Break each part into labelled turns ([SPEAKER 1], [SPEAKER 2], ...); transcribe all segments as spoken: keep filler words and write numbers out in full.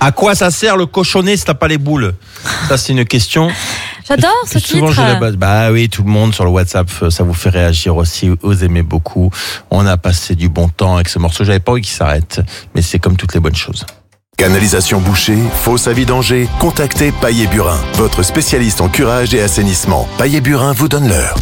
[SPEAKER 1] À quoi ça sert le cochonnet si t'as pas les boules? Ça, c'est une question.
[SPEAKER 2] J'adore ce
[SPEAKER 1] Souvent,
[SPEAKER 2] titre.
[SPEAKER 1] j'ai la base. Bah oui, tout le monde sur le WhatsApp, ça vous fait réagir aussi. Vous aimez beaucoup. On a passé du bon temps avec ce morceau. J'avais pas envie qu'il s'arrête, mais c'est comme toutes les bonnes choses.
[SPEAKER 3] Canalisation bouchée, fosse à vidanger, contactez Paillet Burin, votre spécialiste en curage et assainissement. Paillet Burin vous donne l'heure.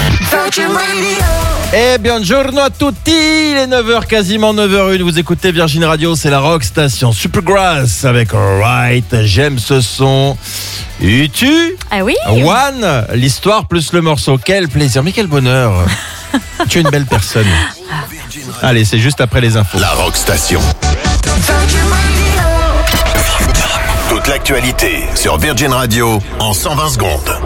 [SPEAKER 1] Eh bien, buongiorno a tutti, il est neuf heures, quasiment neuf heures une, vous écoutez Virgin Radio, c'est la Rock Station. Supergrass avec Alright, j'aime ce son. Et tu
[SPEAKER 2] Ah oui.
[SPEAKER 1] One, l'histoire plus le morceau, quel plaisir, mais quel bonheur. Tu es une belle personne. Allez, c'est juste après les infos.
[SPEAKER 3] La Rock Station. Toute l'actualité sur Virgin Radio en cent vingt secondes.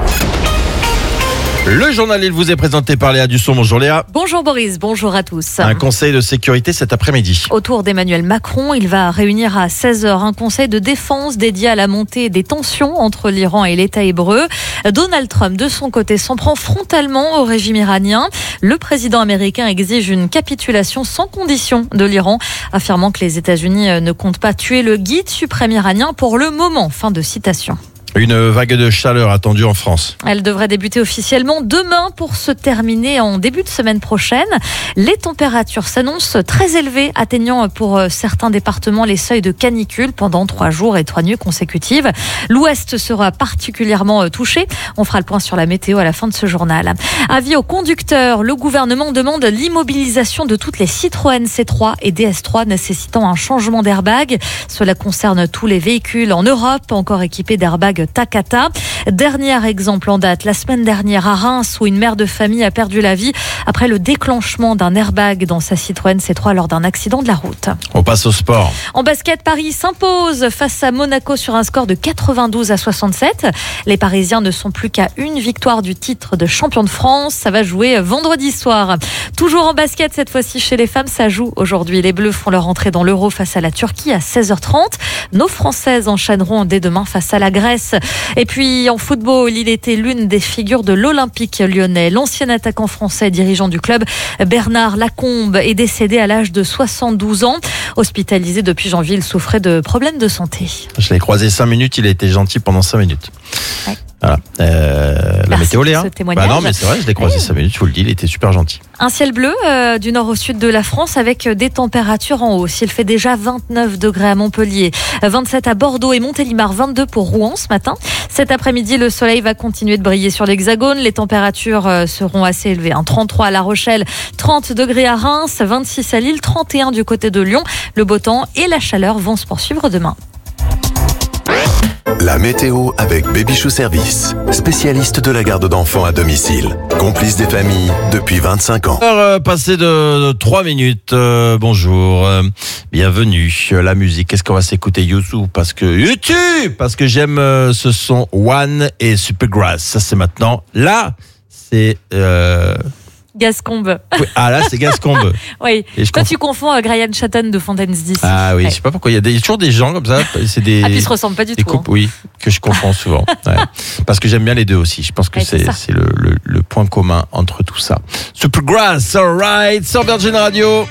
[SPEAKER 1] Le journal, il vous est présenté par Léa Dusson. Bonjour Léa.
[SPEAKER 2] Bonjour Boris, bonjour à tous.
[SPEAKER 1] Un conseil de sécurité cet après-midi.
[SPEAKER 2] Autour d'Emmanuel Macron, il va réunir à seize heures un conseil de défense dédié à la montée des tensions entre l'Iran et l'État hébreu. Donald Trump, de son côté, s'en prend frontalement au régime iranien. Le président américain exige une capitulation sans condition de l'Iran, affirmant que les États-Unis ne comptent pas tuer le guide suprême iranien pour le moment. Fin de citation.
[SPEAKER 1] Une vague de chaleur attendue en France.
[SPEAKER 2] Elle devrait débuter officiellement demain pour se terminer en début de semaine prochaine. Les températures s'annoncent très élevées, atteignant pour certains départements les seuils de canicule pendant trois jours et trois nuits consécutives. L'Ouest sera particulièrement touché. On fera le point sur la météo à la fin de ce journal. Avis aux conducteurs, le gouvernement demande l'immobilisation de toutes les Citroën C trois et D S trois nécessitant un changement d'airbag. Cela concerne tous les véhicules en Europe, encore équipés d'airbags Takata. Dernier exemple en date, la semaine dernière à Reims, où une mère de famille a perdu la vie après le déclenchement d'un airbag dans sa Citroën C trois lors d'un accident de la route.
[SPEAKER 1] On passe au sport.
[SPEAKER 2] En basket, Paris s'impose face à Monaco sur un score de quatre-vingt-douze à soixante-sept. Les Parisiens ne sont plus qu'à une victoire du titre de champion de France. Ça va jouer vendredi soir. Toujours en basket, cette fois-ci chez les femmes, ça joue aujourd'hui. Les Bleus font leur entrée dans l'Euro face à la Turquie à seize heures trente. Nos Françaises enchaîneront dès demain face à la Grèce. Et puis en football, il était l'une des figures de l'Olympique lyonnais. L'ancien attaquant français dirigeant du club, Bernard Lacombe, est décédé à l'âge de soixante-douze ans. Hospitalisé depuis janvier, il souffrait de problèmes de santé.
[SPEAKER 1] Je l'ai croisé cinq minutes, il a été gentil pendant cinq minutes.
[SPEAKER 2] Ouais.
[SPEAKER 1] Voilà. Euh, la
[SPEAKER 2] Merci
[SPEAKER 1] météo, Léa.
[SPEAKER 2] pour ce témoignage.
[SPEAKER 1] Bah non, mais c'est vrai, je l'ai croisé cinq minutes, je vous le dis, il était super gentil.
[SPEAKER 2] Un ciel bleu euh, du nord au sud de la France avec des températures en hausse. Il fait déjà vingt-neuf degrés à Montpellier, vingt-sept à Bordeaux et Montélimar, vingt-deux pour Rouen ce matin. Cet après-midi, le soleil va continuer de briller sur l'Hexagone. Les températures euh, seront assez élevées. Hein. trente-trois à La Rochelle, trente degrés à Reims, vingt-six à Lille, trente et un du côté de Lyon. Le beau temps et la chaleur vont se poursuivre demain.
[SPEAKER 3] La météo avec Baby Shoe Service, spécialiste de la garde d'enfants à domicile, complice des familles depuis vingt-cinq ans.
[SPEAKER 1] Alors, euh, passé de trois minutes, euh, bonjour, euh, bienvenue. Euh, la musique, qu'est-ce qu'on va s'écouter? YouTube, parce que YouTube, parce que j'aime euh, ce son One et Supergrass. Ça, c'est maintenant. Là, c'est euh...
[SPEAKER 2] Gascombe.
[SPEAKER 1] Oui, ah là, c'est Gascombe.
[SPEAKER 2] Oui.
[SPEAKER 1] Et je
[SPEAKER 2] Toi,
[SPEAKER 1] conf...
[SPEAKER 2] tu confonds euh, Brian Chatton de Fontaines dix.
[SPEAKER 1] Ah oui,
[SPEAKER 2] ouais.
[SPEAKER 1] je sais pas pourquoi. Il y a, des, il y a toujours des gens comme ça. C'est des.
[SPEAKER 2] Ah, puis ils se ressemblent pas du
[SPEAKER 1] des
[SPEAKER 2] tout.
[SPEAKER 1] couples,
[SPEAKER 2] hein.
[SPEAKER 1] oui, que je confonds souvent. Ouais. Parce que j'aime bien les deux aussi. Je pense que
[SPEAKER 2] ouais, c'est,
[SPEAKER 1] c'est, c'est le, le, le point commun entre tout ça. Supergrass, alright, sur Virgin Radio.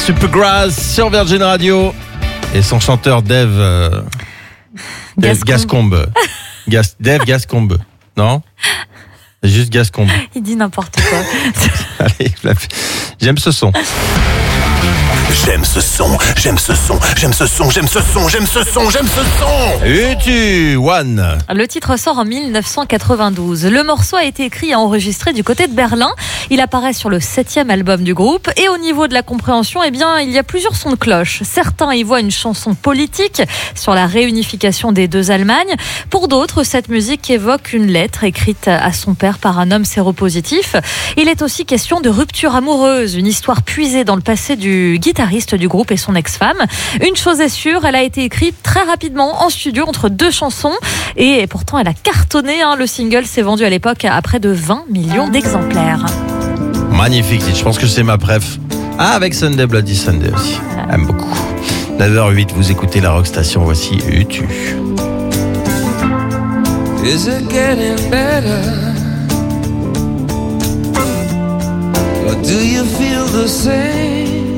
[SPEAKER 1] Supergrass sur Virgin Radio. Et son chanteur Dave... Euh, Dave Gascombe. Gas, Dave Gascombe. Non ? Juste Gascombe.
[SPEAKER 2] Il dit n'importe quoi.
[SPEAKER 1] Allez, j'aime ce son.
[SPEAKER 3] J'aime ce son, j'aime ce son, j'aime ce son, j'aime ce son, j'aime ce son, j'aime ce son.
[SPEAKER 1] Et tu, One.
[SPEAKER 2] Le titre sort en mille neuf cent quatre-vingt-douze. Le morceau a été écrit et enregistré du côté de Berlin. Il apparaît sur le septième album du groupe. Et au niveau de la compréhension, eh bien, il y a plusieurs sons de cloche. Certains y voient une chanson politique sur la réunification des deux Allemagnes. Pour d'autres, cette musique évoque une lettre écrite à son père par un homme séropositif. Il est aussi question de rupture amoureuse, une histoire puisée dans le passé du guitariste du groupe et son ex-femme. Une chose est sûre, elle a été écrite très rapidement en studio entre deux chansons et pourtant elle a cartonné. Hein. Le single s'est vendu à l'époque à près de vingt millions d'exemplaires.
[SPEAKER 1] Magnifique, je pense que c'est ma préf. Ah, avec Sunday Bloody Sunday aussi. J'aime beaucoup. neuf heures huit, vous écoutez la Rock Station, voici U T U.
[SPEAKER 4] Is it getting better? Or do you feel the same?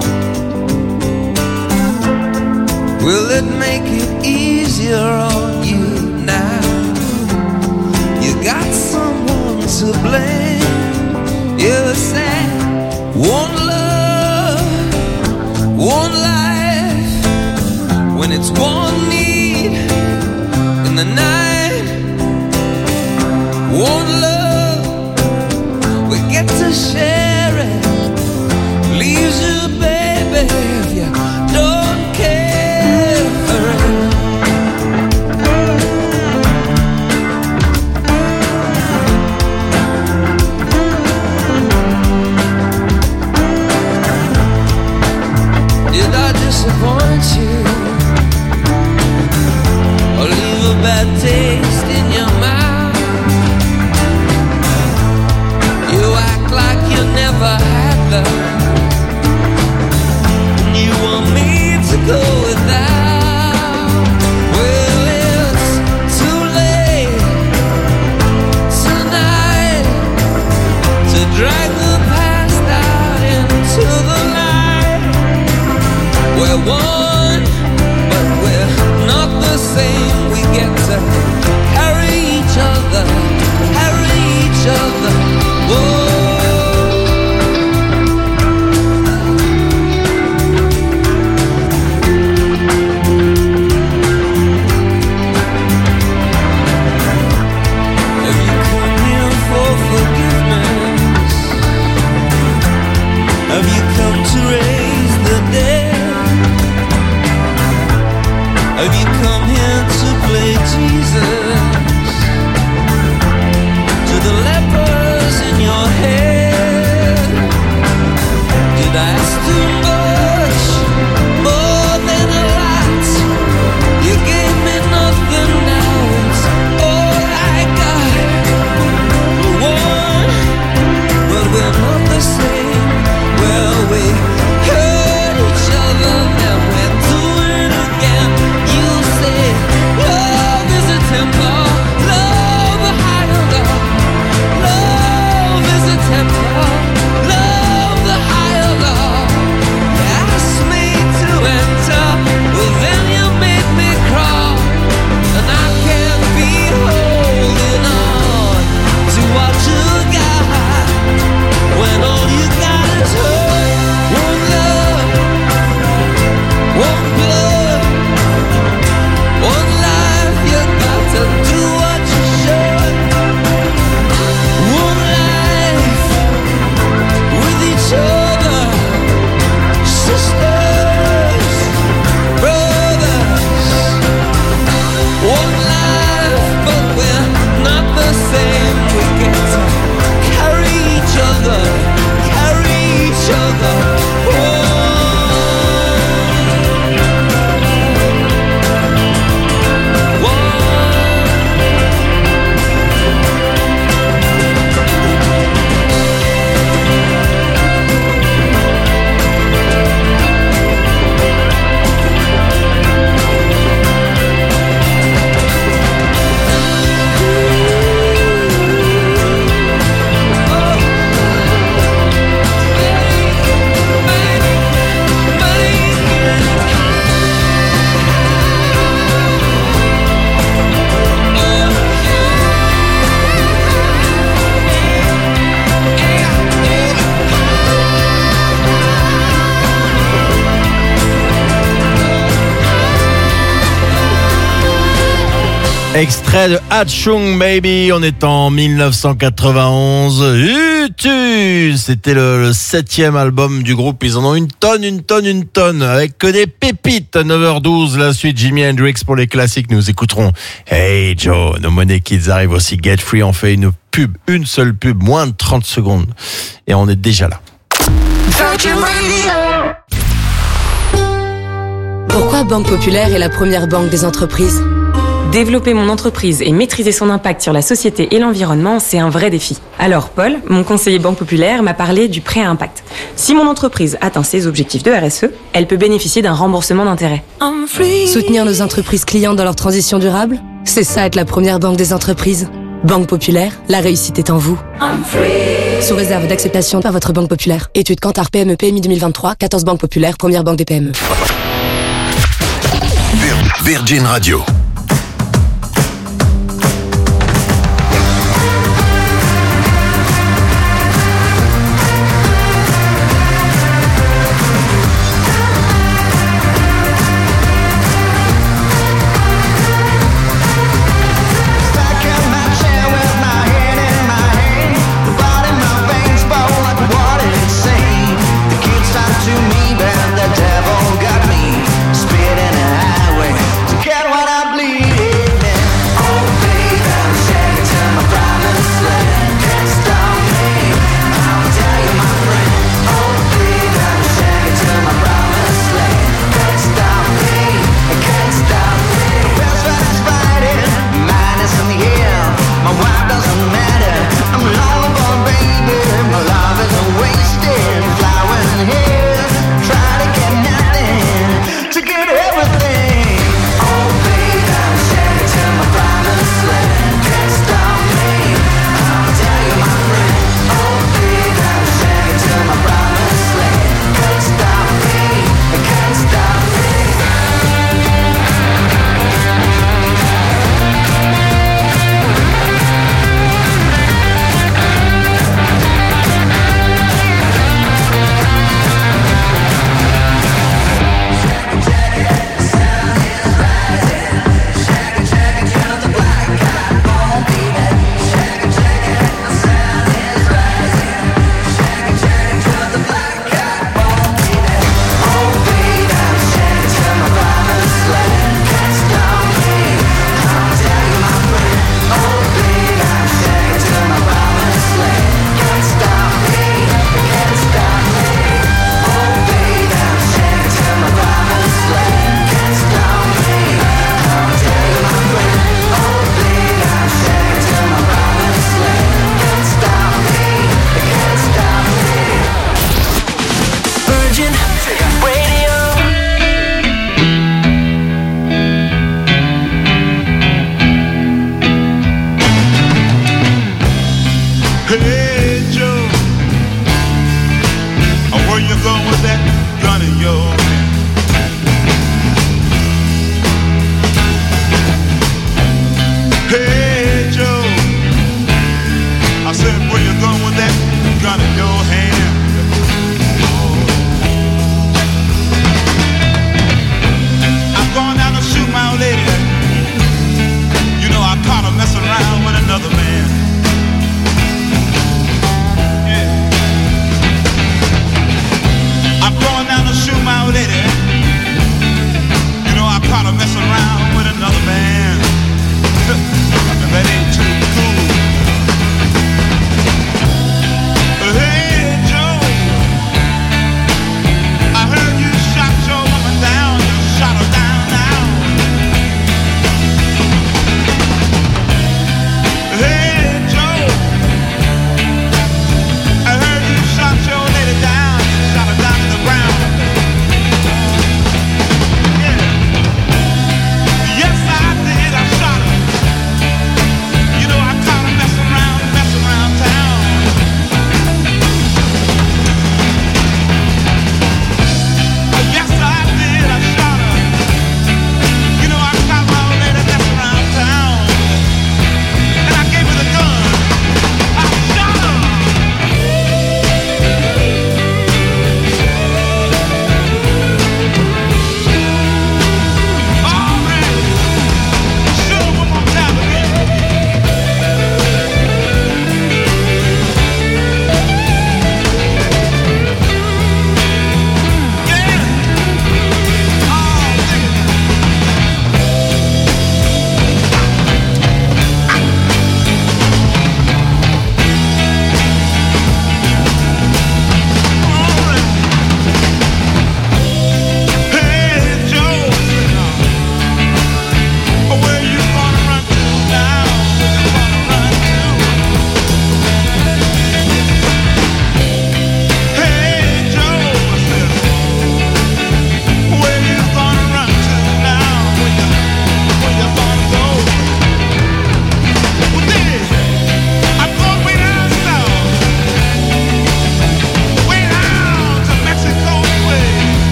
[SPEAKER 4] Will it make it easier on you now? You got someone to blame. You say one love, one life. When it's one need in the night, one love, we get to share it. Leaves you, baby, if you don't care for it. Did I disappoint you? Or leave a bad taste in your mouth? You act like you never had love. You want me to go without? Well, it's too late tonight to drag the past out into the night. We're one, but we're not the same. We get to carry
[SPEAKER 1] Extrait de Hatchung Baby, on est en dix-neuf cent quatre-vingt-onze. U T U, c'était le, le septième album du groupe. Ils en ont une tonne, une tonne, une tonne, avec que des pépites. neuf heures douze, la suite Jimi Hendrix pour les classiques. Nous écouterons Hey Joe, nos Money Kids arrivent aussi. Get Free, on fait une pub, une seule pub, moins de trente secondes. Et on est déjà là.
[SPEAKER 5] Pourquoi Banque Populaire est la première banque des entreprises ?
[SPEAKER 6] Développer mon entreprise et maîtriser son impact sur la société et l'environnement, c'est un vrai défi. Alors Paul, mon conseiller Banque Populaire, m'a parlé du prêt à impact. Si mon entreprise atteint ses objectifs de R S E, elle peut bénéficier d'un remboursement d'intérêts.
[SPEAKER 5] Soutenir nos entreprises clients dans leur transition durable ? C'est ça être la première banque des entreprises. Banque Populaire, la réussite est en vous. Sous réserve d'acceptation par votre Banque Populaire. Étude Kantar P M E P M I deux mille vingt-trois, quatorze Banque Populaire, première banque des P M E.
[SPEAKER 3] Virgin Radio.
[SPEAKER 4] To me, but the devil got me spitting a highway to get what I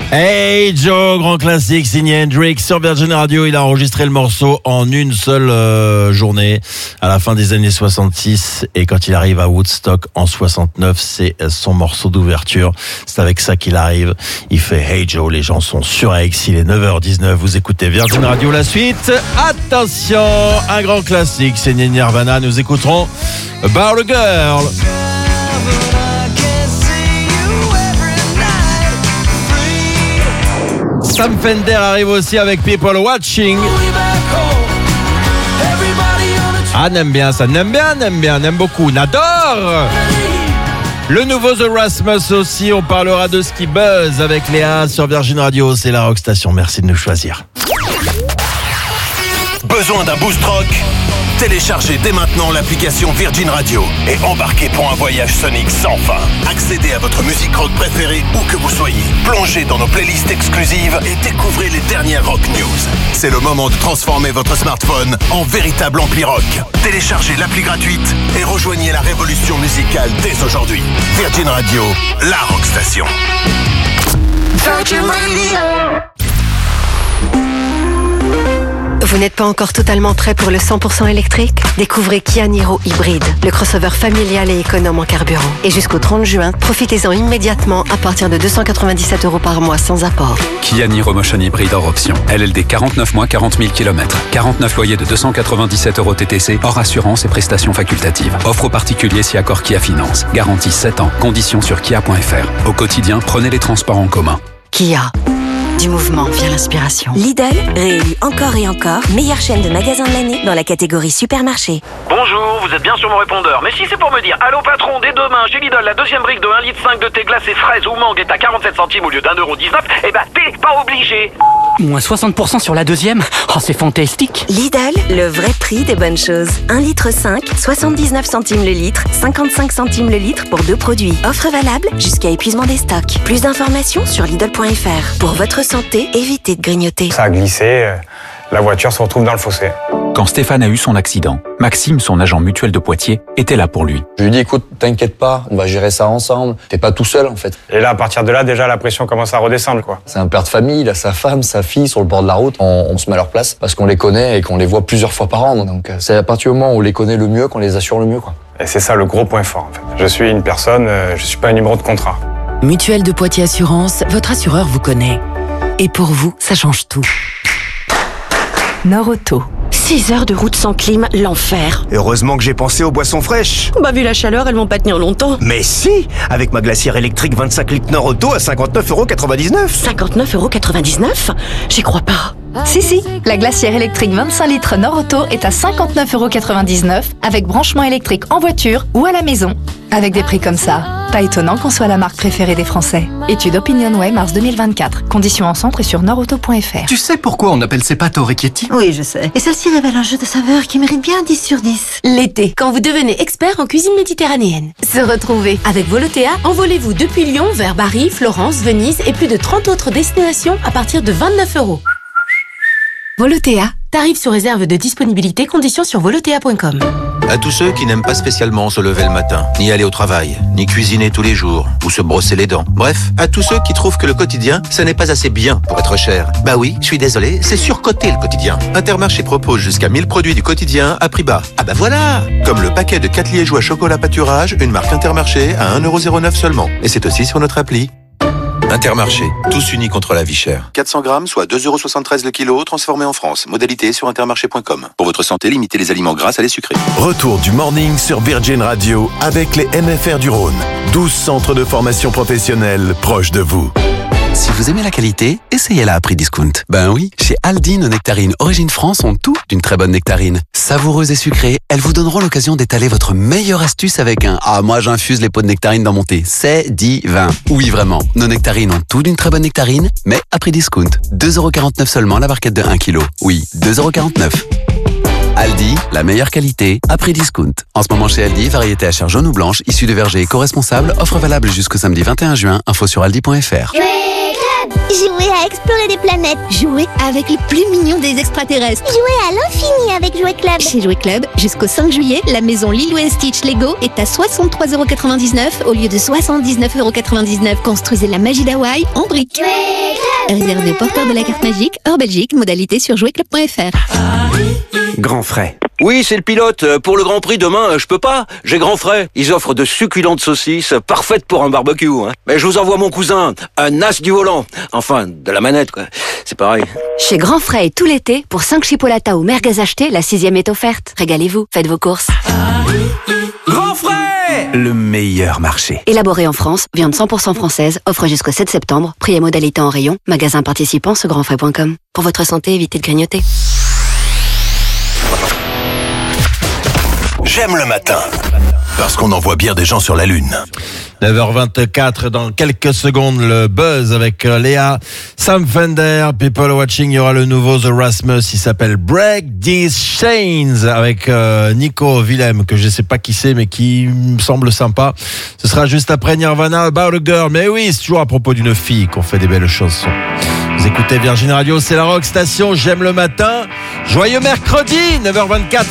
[SPEAKER 1] Hey Joe, grand classique signé Hendrix sur Virgin Radio. Il a enregistré le morceau en une seule euh, journée à la fin des années soixante-six, et quand il arrive à Woodstock en soixante-neuf, c'est son morceau d'ouverture. C'est avec ça qu'il arrive. Il fait Hey Joe, les gens sont sur A X, il est neuf heures dix-neuf, vous écoutez Virgin Radio. La suite, attention, un grand classique signé Nirvana. Nous écouterons About a Girl. Sam Fender arrive aussi avec People Watching. Ah, n'aime bien ça, n'aime bien, n'aime bien, n'aime beaucoup, n'adore. Le nouveau The Rasmus aussi, on parlera de ce qui buzz avec Léa sur Virgin Radio, c'est la Rock Station, merci de nous choisir.
[SPEAKER 3] Besoin d'un boost rock? Téléchargez dès maintenant l'application Virgin Radio et embarquez pour un voyage sonique sans fin. Accédez à votre musique rock préférée où que vous soyez. Plongez dans nos playlists exclusives et découvrez les dernières rock news. C'est le moment de transformer votre smartphone en véritable ampli rock. Téléchargez l'appli gratuite et rejoignez la révolution musicale dès aujourd'hui. Virgin Radio, la rock station. Virgin Radio.
[SPEAKER 7] Vous n'êtes pas encore totalement prêt pour le cent pour cent électrique? Découvrez Kia Niro Hybride, le crossover familial et économe en carburant. Et jusqu'au trente juin, profitez-en immédiatement à partir de deux cent quatre-vingt-dix-sept euros par mois sans apport.
[SPEAKER 8] Kia Niro Motion Hybride hors option. L L D quarante-neuf mois, quarante mille kilomètres. quarante-neuf loyers de deux cent quatre-vingt-dix-sept euros T T C, hors assurance et prestations facultatives. Offre aux particuliers si accord Kia Finance. Garantie sept ans. Conditions sur kia point f r. Au quotidien, prenez les transports en commun.
[SPEAKER 7] Kia. Du mouvement vient l'inspiration.
[SPEAKER 9] Lidl, réélu encore et encore, meilleure chaîne de magasins de l'année dans la catégorie supermarché.
[SPEAKER 10] Bonjour, vous êtes bien sur mon répondeur. Mais si c'est pour me dire, allô patron, dès demain, chez Lidl, la deuxième brique de un litre cinq de thé glacé fraise ou mangue est à quarante-sept centimes au lieu d'un euro dix-neuf, eh ben t'es pas obligé.
[SPEAKER 11] Moins soixante pour cent sur la deuxième. Oh, c'est fantastique.
[SPEAKER 9] Lidl, le vrai prix des bonnes choses. un litre cinq, soixante-dix-neuf centimes le litre, cinquante-cinq centimes le litre pour deux produits. Offre valable jusqu'à épuisement des stocks. Plus d'informations sur Lidl point f r. Pour votre santé, évitez de grignoter.
[SPEAKER 12] Ça a glissé, la voiture se retrouve dans le fossé.
[SPEAKER 8] Quand Stéphane a eu son accident, Maxime, son agent mutuel de Poitiers, était là pour lui.
[SPEAKER 13] Je lui ai dit, écoute, t'inquiète pas, on va gérer ça ensemble. T'es pas tout seul, en fait.
[SPEAKER 12] Et là, à partir de là, déjà, la pression commence à redescendre, quoi.
[SPEAKER 13] C'est un père de famille, il a sa femme, sa fille sur le bord de la route. On, on se met à leur place parce qu'on les connaît et qu'on les voit plusieurs fois par an. Donc, c'est à partir du moment où on les connaît le mieux qu'on les assure le mieux, quoi.
[SPEAKER 12] Et c'est ça le gros point fort, en fait. Je suis une personne, je suis pas un numéro de contrat.
[SPEAKER 14] Mutuelle de Poitiers Assurance, votre assureur vous connaît. Et pour vous, ça change tout. Nord-Auto.
[SPEAKER 9] six heures de route sans clim, l'enfer.
[SPEAKER 15] Heureusement que j'ai pensé aux boissons fraîches.
[SPEAKER 9] Bah vu la chaleur, elles vont pas tenir longtemps.
[SPEAKER 15] Mais si, avec ma glacière électrique vingt-cinq litres Nord-Auto à cinquante-neuf euros quatre-vingt-dix-neuf.
[SPEAKER 9] cinquante-neuf euros quatre-vingt-dix-neuf? J'y crois pas.
[SPEAKER 16] Si, si, la glacière électrique vingt-cinq litres Nord-Auto est à cinquante-neuf euros quatre-vingt-dix-neuf avec branchement électrique en voiture ou à la maison. Avec des prix comme ça, pas étonnant qu'on soit la marque préférée des Français. Étude OpinionWay mars deux mille vingt-quatre. Conditions en centre et sur nordauto point f r.
[SPEAKER 17] Tu sais pourquoi on appelle ces pâtes orecchietti?
[SPEAKER 18] Oui, je sais. Et celle-ci révèle un jeu de saveurs qui mérite bien dix sur dix.
[SPEAKER 19] L'été, quand vous devenez expert en cuisine méditerranéenne. Se retrouver avec Volotea, envolez-vous depuis Lyon vers Bari, Florence, Venise et plus de trente autres destinations à partir de vingt-neuf euros. Volotea, tarif sous réserve de disponibilité, conditions sur volotea point com.
[SPEAKER 20] À tous ceux qui n'aiment pas spécialement se lever le matin, ni aller au travail, ni cuisiner tous les jours, ou se brosser les dents. Bref, à tous ceux qui trouvent que le quotidien, ça n'est pas assez bien pour être cher. Bah oui, je suis désolé, c'est surcoté le quotidien. Intermarché propose jusqu'à mille produits du quotidien à prix bas. Ah bah voilà! Comme le paquet de quatre liégeois chocolat pâturage, une marque Intermarché à un euro zéro neuf seulement. Et c'est aussi sur notre appli. Intermarché, tous unis contre la vie chère. quatre cents grammes, soit deux euros soixante-treize le kilo, transformé en France. Modalité sur intermarché point com. Pour votre santé, limitez les aliments gras à les sucrés.
[SPEAKER 3] Retour du morning sur Virgin Radio avec les M F R du Rhône. douze centres de formation professionnelle proches de vous.
[SPEAKER 21] Si vous aimez la qualité, essayez-la à prix discount. Ben oui, chez Aldi, nos nectarines Origine France ont tout d'une très bonne nectarine. Savoureuses et sucrées, elles vous donneront l'occasion d'étaler votre meilleure astuce avec un « Ah, moi j'infuse les pots de nectarine dans mon thé, c'est divin ». Oui, vraiment, nos nectarines ont tout d'une très bonne nectarine, mais à prix discount. deux euros quarante-neuf seulement la barquette de un kilo. Oui, deux euros quarante-neuf. Aldi, la meilleure qualité, à prix discount. En ce moment chez Aldi, variété à chair jaune ou blanche, issue de verger éco-responsable, offre valable jusqu'au samedi vingt et un juin, info sur aldi point f r.
[SPEAKER 2] Club. Jouer à explorer des planètes.
[SPEAKER 18] Jouer avec les plus mignons des extraterrestres.
[SPEAKER 2] Jouer à l'infini avec Jouet Club.
[SPEAKER 18] Chez Jouet Club, jusqu'au cinq juillet, la maison Lilo et Stitch Lego est à soixante-trois euros quatre-vingt-dix-neuf au lieu de soixante-dix-neuf euros quatre-vingt-dix-neuf. Construisez la magie d'Hawaï en briques. Réservé aux porteurs de la carte magique, hors Belgique, modalité sur jouet club point f r.
[SPEAKER 22] Grand frais. Oui, c'est le pilote. Pour le Grand Prix demain, je peux pas. J'ai Grand frais. Ils offrent de succulentes saucisses, parfaites pour un barbecue. Hein. Mais je vous envoie mon cousin, un as du volant. Enfin, de la manette, quoi. C'est pareil.
[SPEAKER 23] Chez Grand Frais, tout l'été, pour cinq chipolatas ou merguez achetés, la sixième est offerte. Régalez-vous, faites vos courses.
[SPEAKER 22] Grand frais, le meilleur marché.
[SPEAKER 23] Élaboré en France, viande cent pour cent française, offre jusqu'au sept septembre, prix et modalité en rayon, magasin participant sur grand frais point com. Pour votre santé, évitez de grignoter.
[SPEAKER 3] J'aime le matin, parce qu'on en voit bien des gens sur la Lune.
[SPEAKER 1] neuf heures vingt-quatre, dans quelques secondes, le buzz avec Léa, Sam Fender, People Watching. Il y aura le nouveau The Rasmus, il s'appelle Break These Chains, avec euh, Nico Willem, que je sais pas qui c'est, mais qui me semble sympa. Ce sera juste après Nirvana, About a Girl. Mais oui, c'est toujours à propos d'une fille qu'on fait des belles chansons. Vous écoutez Virgin Radio, c'est la Rock Station, j'aime le matin. Joyeux mercredi, neuf heures vingt-quatre.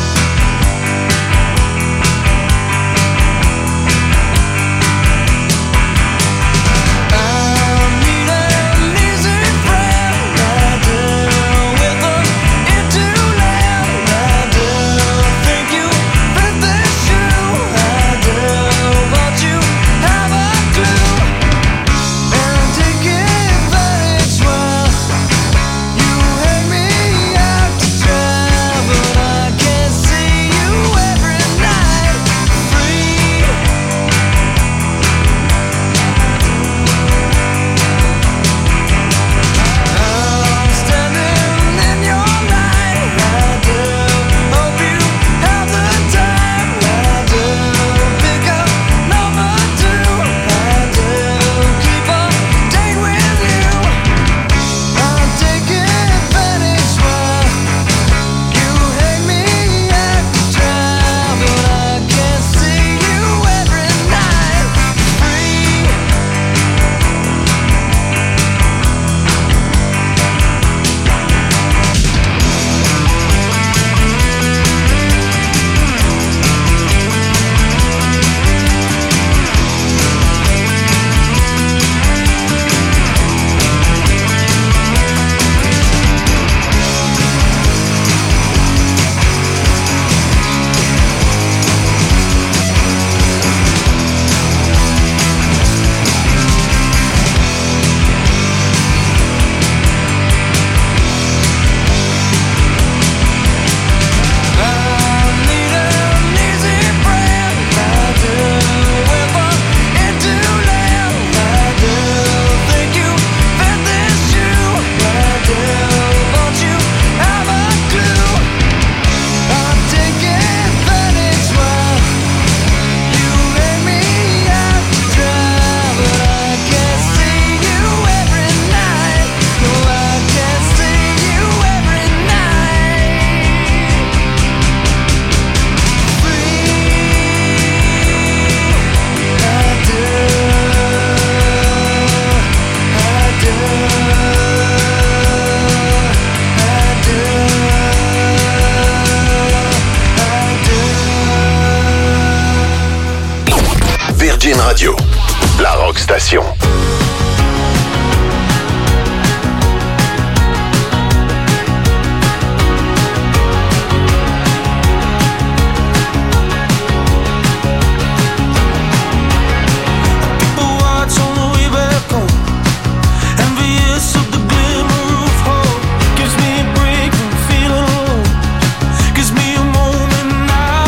[SPEAKER 3] Radio, la Rock Station.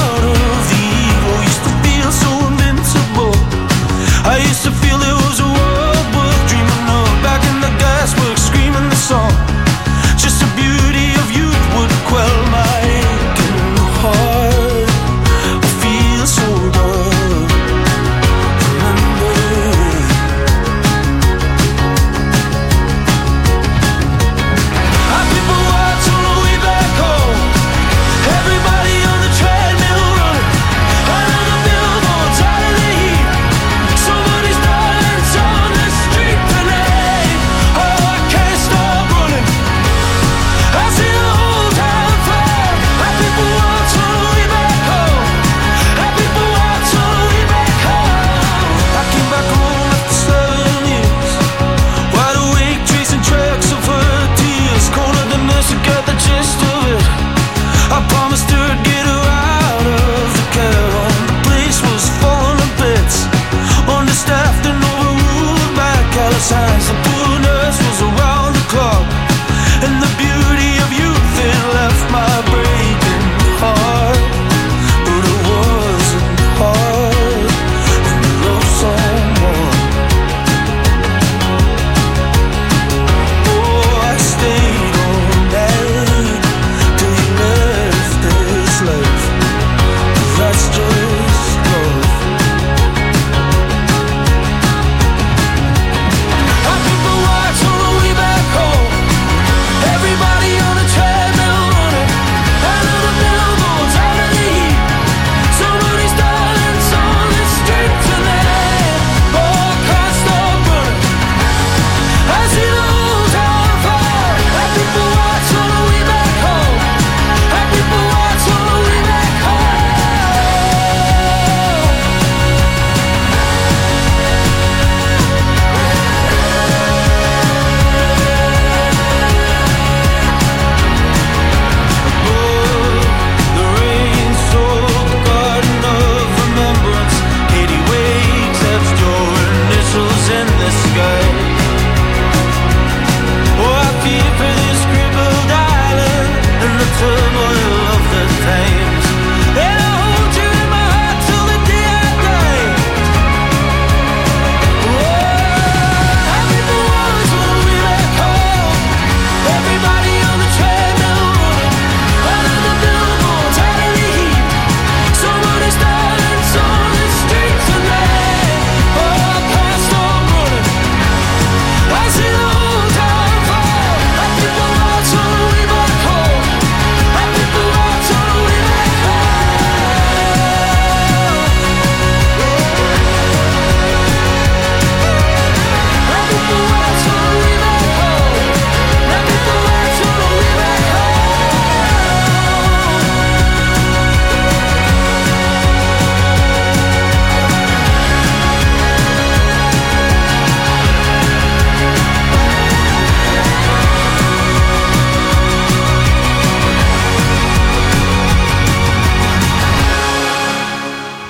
[SPEAKER 4] I used to feel it was a war.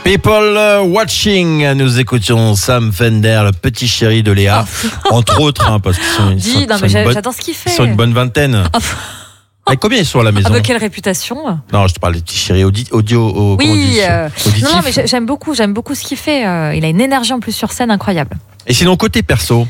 [SPEAKER 1] People Watching, nous écoutions Sam Fender, le petit chéri de Léa, oh. entre autres, hein, parce qu'ils sont, ils
[SPEAKER 5] Dis,
[SPEAKER 1] sont,
[SPEAKER 5] non, mais
[SPEAKER 1] sont bonne,
[SPEAKER 5] j'adore ce qu'il fait.
[SPEAKER 1] Ils sont une bonne vingtaine. Oh. Avec combien ils sont à la maison?
[SPEAKER 5] Avec quelle réputation?
[SPEAKER 1] Non, je te parle des petits chéris audi- audio, au,
[SPEAKER 5] oui, euh,
[SPEAKER 1] auditif.
[SPEAKER 5] non, non, mais j'aime beaucoup, j'aime beaucoup ce qu'il fait. Euh, il a une énergie en plus sur scène incroyable.
[SPEAKER 1] Et sinon, côté perso.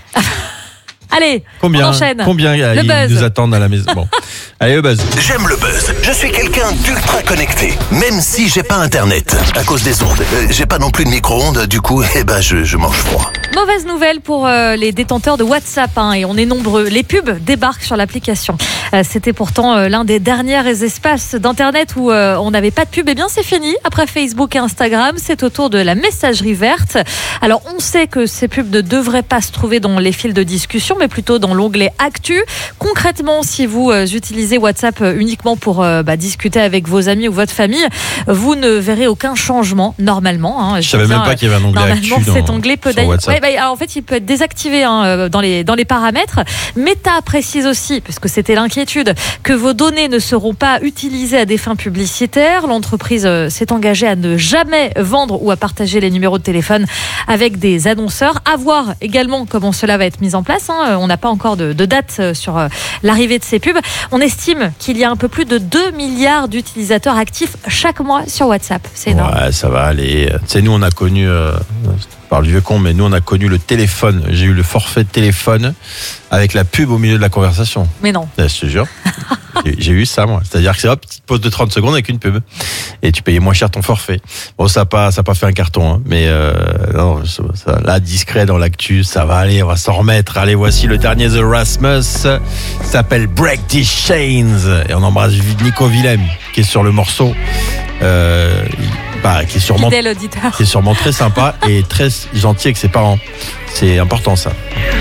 [SPEAKER 5] Allez,
[SPEAKER 1] combien,
[SPEAKER 5] on enchaîne.
[SPEAKER 1] Combien
[SPEAKER 5] le
[SPEAKER 1] ils
[SPEAKER 5] buzz.
[SPEAKER 1] nous attendent à la maison? Bon. Allez, le buzz.
[SPEAKER 3] J'aime le buzz. Je suis quelqu'un d'ultra connecté, même si j'ai pas internet à cause des ondes. Euh, j'ai pas non plus de micro-ondes, du coup, eh ben, je, je mange froid.
[SPEAKER 5] Mauvaise nouvelle pour euh, les détenteurs de WhatsApp, hein, et on est nombreux. Les pubs débarquent sur l'application. Euh, c'était pourtant euh, l'un des derniers espaces d'internet où euh, on n'avait pas de pub. Eh bien, c'est fini. Après Facebook et Instagram, c'est au tour de la messagerie verte. Alors, on sait que ces pubs ne devraient pas se trouver dans les fils de discussion, mais plutôt dans l'onglet Actu. Concrètement, si vous euh, utilisez WhatsApp uniquement pour euh, bah, discuter avec vos amis ou votre famille, vous ne verrez aucun changement normalement. Hein.
[SPEAKER 1] Je savais même pas qu'il y avait un onglet Actu.
[SPEAKER 5] Normalement, cet onglet peut d'ailleurs. Ouais, bah, alors, en fait, il peut être désactivé hein, dans les dans les paramètres. Meta précise aussi, parce que c'était l'inquiétude, que vos données ne seront pas utilisées à des fins publicitaires. L'entreprise euh, s'est engagée à ne jamais vendre ou à partager les numéros de téléphone avec des annonceurs. À voir également comment cela va être mis en place. Hein. On n'a pas encore de, de date sur euh, l'arrivée de ces pubs. On estime qu'il y a un peu plus de deux milliards d'utilisateurs actifs chaque mois sur WhatsApp. C'est énorme.
[SPEAKER 1] Ouais, ça va aller. Tu sais, nous, on a connu, euh, je parle du vieux con, mais nous, on a connu le téléphone. J'ai eu le forfait de téléphone avec la pub au milieu de la conversation.
[SPEAKER 5] Mais non.
[SPEAKER 1] Je te jure. j'ai, j'ai eu ça, moi. C'est-à-dire que c'est hop, petite pause de trente secondes avec une pub. Et tu payais moins cher ton forfait. Bon, ça n'a pas, ça a pas fait un carton, hein, mais euh, non, ça, ça, là, discret dans l'actu, ça va aller, on va s'en remettre. Allez, voici le dernier The Rasmus. Ça s'appelle Break These Chains. Et on embrasse Nico Willem, qui est sur le morceau. Euh, bah, qui est sûrement, qui est sûrement très sympa et très gentil avec ses parents. C'est important, ça.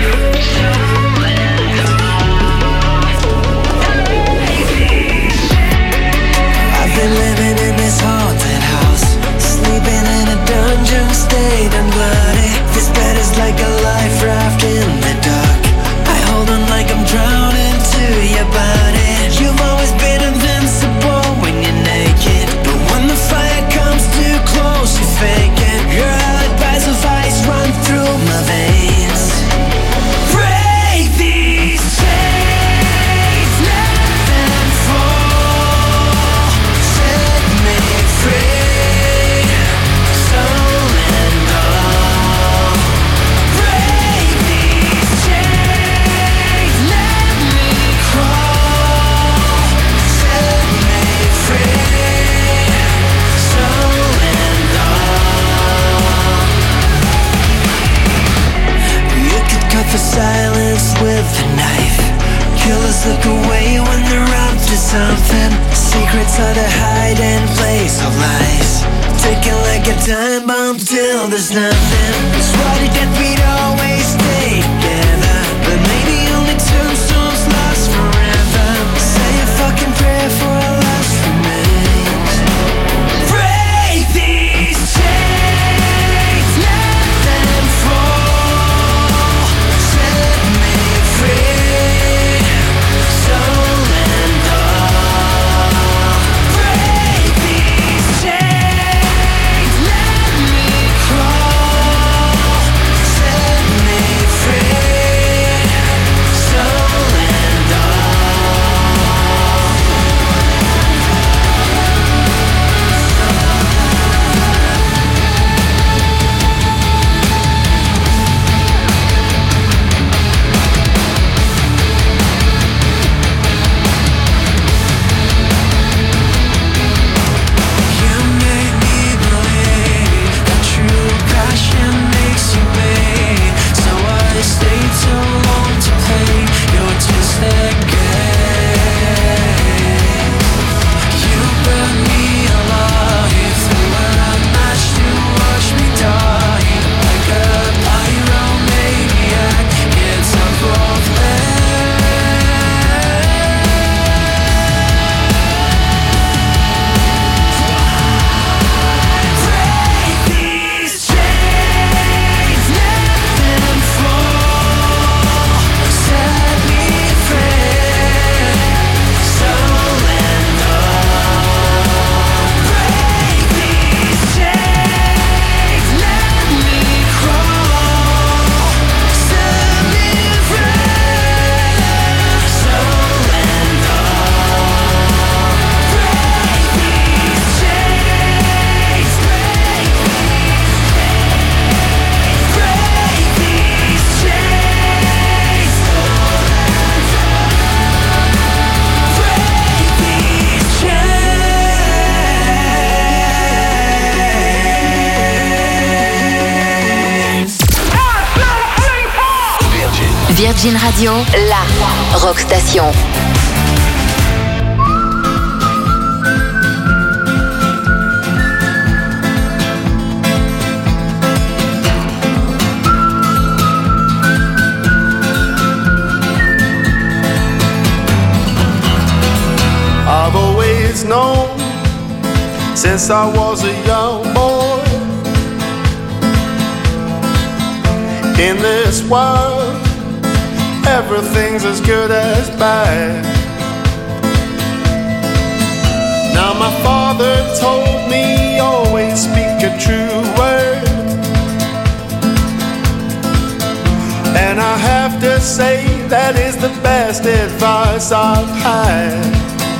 [SPEAKER 4] Look away when they're up to something. Secrets are the hiding place of lies. Ticking like a time bomb till there's nothing. Swore to death we'd always stay together, but maybe only two souls lost forever. Say a fucking prayer for a lost remains. Break these chains, let them fall. Set me free. So
[SPEAKER 14] Virgin Radio, la rock station.
[SPEAKER 6] I've always known since I was a young boy, in this world everything's as good as bad. Now my father told me always speak a true word, and I have to say that is the best advice I've had.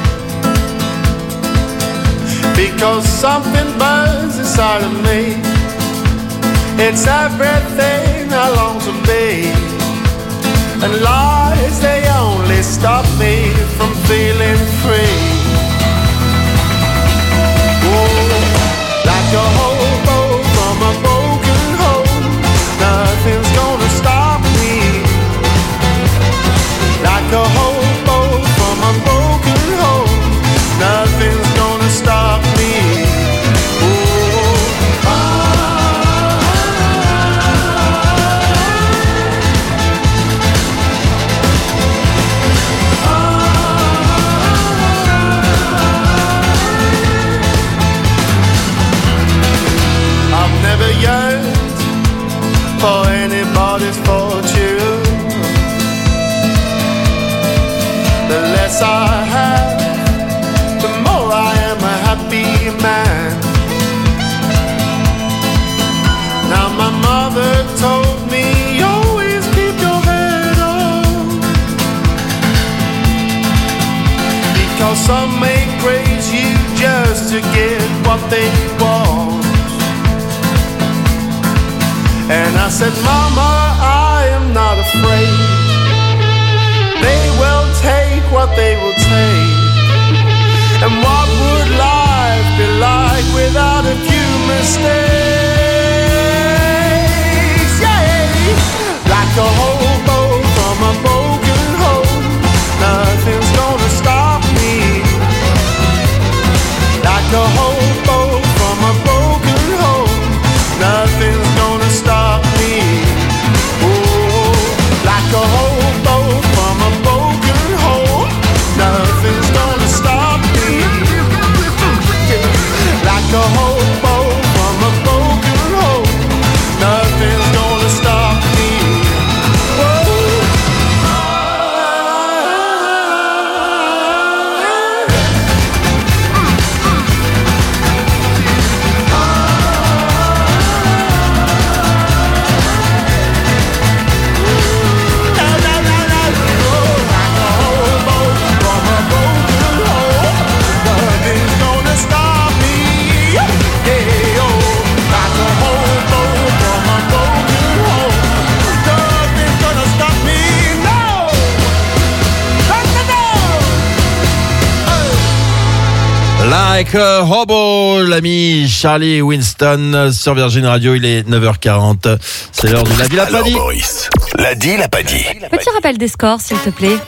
[SPEAKER 6] Because something burns inside of me, it's everything I long to be, and lies, they only stop me from feeling free. Oh, like a hobo from a broken home, nothing's gonna stop me. Like a hobo from a broken home, nothing's gonna stop me. For anybody's fortune, the less I have, the more I am a happy man. Now my mother told me always keep your head up, because some may praise you just to get what they want. And I said, Mama, I am not afraid. They will take what they will take. And what would life be like without a few mistakes? Yeah, like a hobo from a broken home, nothing's gonna stop me. Like a hobo from a broken home, nothing's gonna stop me. Oh, like a hobo from a broken home, nothing's gonna stop me. Like a hobo from a broken home, nothing's gonna stop me.
[SPEAKER 1] Like a hobo, l'ami Charlie Winston sur Virgin Radio, il est neuf heures quarante. C'est l'heure de la vie, l'a pas dit.
[SPEAKER 3] Alors Boris, l'a dit, l'a pas dit.
[SPEAKER 5] Petit rappel des scores, s'il te plaît.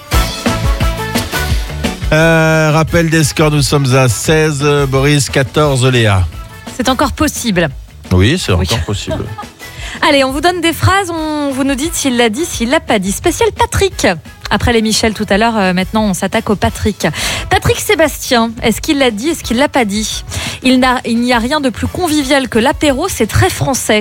[SPEAKER 1] Euh, rappel des scores, nous sommes à seize, Boris, quatorze, Léa.
[SPEAKER 5] C'est encore possible.
[SPEAKER 1] Oui, c'est
[SPEAKER 5] Oui.
[SPEAKER 1] encore possible.
[SPEAKER 5] Allez, on vous donne des phrases, on, vous nous dites s'il l'a dit, s'il l'a pas dit. Spécial Patrick. Après les Michel tout à l'heure, euh, maintenant on s'attaque au Patrick. Patrick Sébastien, est-ce qu'il l'a dit, est-ce qu'il l'a pas dit? Il, n'a, il n'y a rien de plus convivial que l'apéro, c'est très français.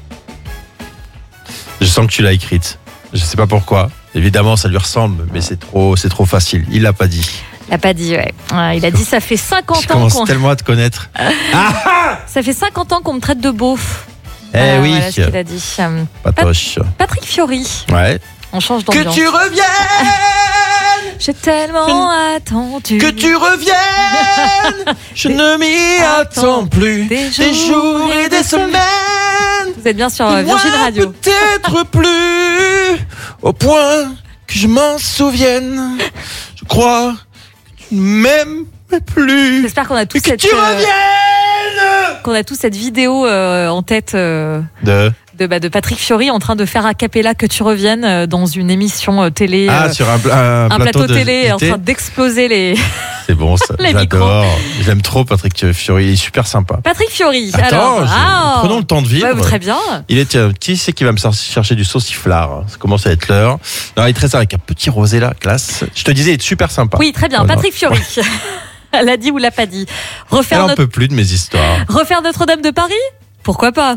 [SPEAKER 1] Je sens que tu l'as écrite. Je sais pas pourquoi. Évidemment, ça lui ressemble, mais c'est trop, c'est trop facile. Il l'a pas dit.
[SPEAKER 5] Il l'a pas dit, ouais. Ouais, il a dit ça fait cinquante
[SPEAKER 1] Je
[SPEAKER 5] ans
[SPEAKER 1] commence
[SPEAKER 5] qu'on...
[SPEAKER 1] tellement à te connaître.
[SPEAKER 5] Ça fait cinquante ans qu'on me traite de beauf.
[SPEAKER 1] Eh
[SPEAKER 5] Voilà,
[SPEAKER 1] oui.
[SPEAKER 5] Voilà ce qu'il a dit. Euh,
[SPEAKER 1] Patoche.
[SPEAKER 5] Patrick Fiori.
[SPEAKER 1] Ouais.
[SPEAKER 5] On change d'ambiance.
[SPEAKER 1] Que tu reviennes.
[SPEAKER 5] J'ai tellement attendu.
[SPEAKER 1] Que tu reviennes. Je ne m'y attends plus.
[SPEAKER 5] Des
[SPEAKER 1] Des jours et des semaines.
[SPEAKER 5] Vous êtes bien sur euh, Virgin
[SPEAKER 1] Moi,
[SPEAKER 5] Radio.
[SPEAKER 1] peut-être plus. Au point que je m'en souvienne. Je crois que tu ne m'aimes plus.
[SPEAKER 5] J'espère qu'on a tous
[SPEAKER 1] Et que
[SPEAKER 5] cette
[SPEAKER 1] tu reviennes.
[SPEAKER 5] qu'on a tous cette vidéo euh, en tête euh,
[SPEAKER 1] De
[SPEAKER 5] de, bah, de Patrick Fiori en train de faire a cappella Que tu reviennes euh, dans une émission euh, télé.
[SPEAKER 1] Ah,
[SPEAKER 5] euh,
[SPEAKER 1] sur un, pla- un
[SPEAKER 5] un
[SPEAKER 1] plateau,
[SPEAKER 5] plateau
[SPEAKER 1] de
[SPEAKER 5] télé
[SPEAKER 1] I
[SPEAKER 5] en
[SPEAKER 1] T.
[SPEAKER 5] train d'exploser les.
[SPEAKER 1] C'est bon, ça.
[SPEAKER 5] Les
[SPEAKER 1] J'adore. J'aime trop Patrick Fiori. Il est super sympa.
[SPEAKER 5] Patrick Fiori.
[SPEAKER 1] Attends,
[SPEAKER 5] alors,
[SPEAKER 1] je-
[SPEAKER 5] ah,
[SPEAKER 1] prenons le temps de vivre.
[SPEAKER 5] ouais, très bien.
[SPEAKER 1] Il est, tiens, qui c'est qui va me sortir- chercher du sauciflard? Ça commence à être l'heure. Non, il est très sympa avec un petit rosé là, classe. Je te disais, il est super sympa.
[SPEAKER 5] Oui, très bien.
[SPEAKER 1] Voilà.
[SPEAKER 5] Patrick Fiori. Elle a dit ou l'a pas dit. Refaire,
[SPEAKER 1] Elle en
[SPEAKER 5] notre...
[SPEAKER 1] peut plus de mes histoires.
[SPEAKER 5] Refaire Notre-Dame de Paris? Pourquoi pas?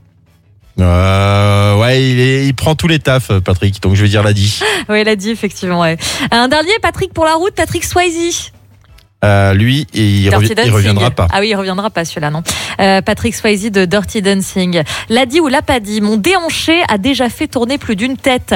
[SPEAKER 1] Euh, ouais, il, est, il prend tous les tafs, Patrick. Donc je vais dire l'a dit.
[SPEAKER 5] Oui, elle a dit, effectivement. Ouais. Un dernier, Patrick pour la route, Patrick Swayze.
[SPEAKER 1] Euh, lui, il,
[SPEAKER 5] Dirty
[SPEAKER 1] revi- il
[SPEAKER 5] Dancing.
[SPEAKER 1] reviendra pas.
[SPEAKER 5] Ah oui, il reviendra pas celui-là, non. Euh, Patrick Swayze de Dirty Dancing. L'a dit ou l'a pas dit, mon déhanché a déjà fait tourner plus d'une tête.